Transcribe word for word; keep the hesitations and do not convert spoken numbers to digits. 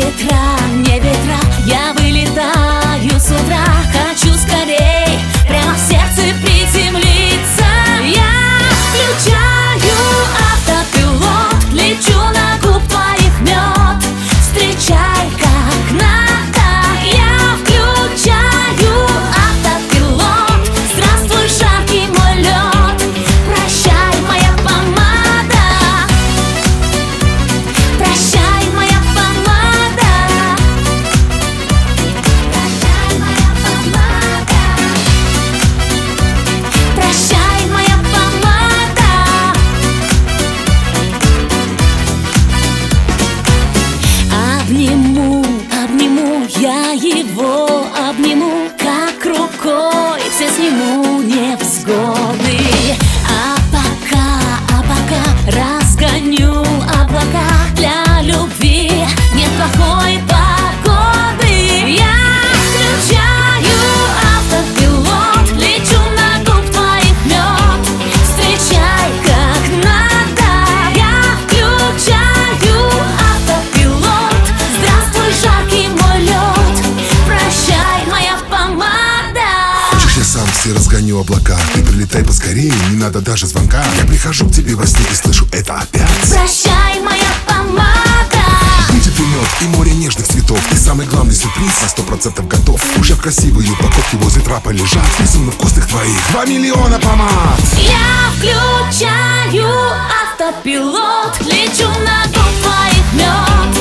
ветра, не ветра, я вылетаю с утра. Хочу скорей прямо в сердце приземлиться. Я включаю автопилот, лечу на губ твоих мед. Встречай как надо. Я включаю автопилот. Здравствуй, жаркий мой лед. Прощай, моя помада. Прощай, моя помада. Прощай, моя помада. Прощай, моя помада. Обниму, обниму, я его обниму, как рукой все сниму невзгоды. А пока, а пока разгоню облака. Для любви нет плохой погоды. Я включаю автопилот, лечу на губ твоих мед. Встречай как надо. Я включаю автопилот. Здравствуй, жаркий мой лед. Прощай, моя помада. Хочешь, я сам все разгоню облака? Ты прилетай поскорее, не надо даже звонка. Я прихожу к тебе во сне и слышу это опять. Прощай, моя помада. Будет и мед, и море нежных цветов. И самый главный сюрприз на сто процентов готов. Уже в красивые упаковки возле трапа лежат. Безумно вкусных твоих два миллиона помад. Я включаю автопилот, лечу на губ твоих мед.